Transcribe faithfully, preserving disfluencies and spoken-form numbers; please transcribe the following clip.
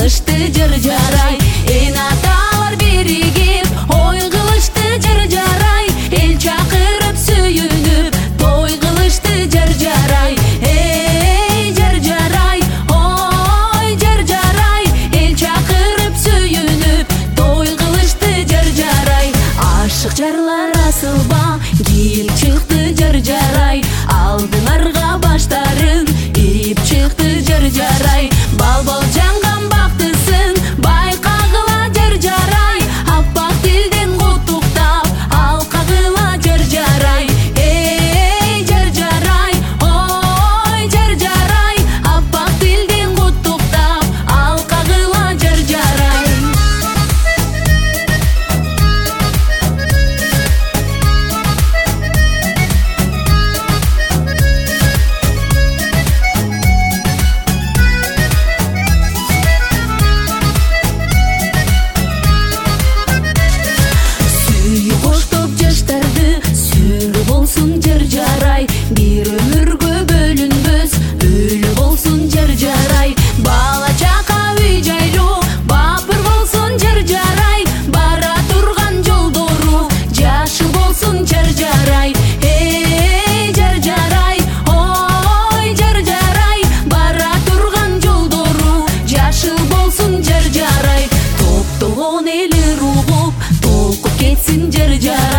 кылышты жыр жарай. Эн аталар биригип ой кылышты жыр жарай. Эл чакырып сүйүнүп той кылышты жыр жарай. Эй жыр жарай, ой жыр жарай. Эл чакырып сүйүнүп той кылышты жыр жарай. Ашык жарлар асылба кийип чыкты жыр жарай. Алдыңарга баштарын ийип чыкты жыр жарай. Балбал жанган бактысын байкагыла жыр жарай. Аппак тилден куттуктап алкагыла жыр жарай. Эй жыр жарай, ой жыр жарай. Аппак тилден куттуктап алкагыла жыр жарай. Бир өмүргө бөлүнбөс өлү болсун жыр жарай. Бала чака үй жайлуу бапыр болсун жыр жарай. Бара турган жолдору жашыл болсун жыр жарай. Эй жыр жарай, ой жыр жарай. Бара турган жолдору жашыл болсун жыр жарай. Топтогон эли угуп толкуп кетсин жыр жарай.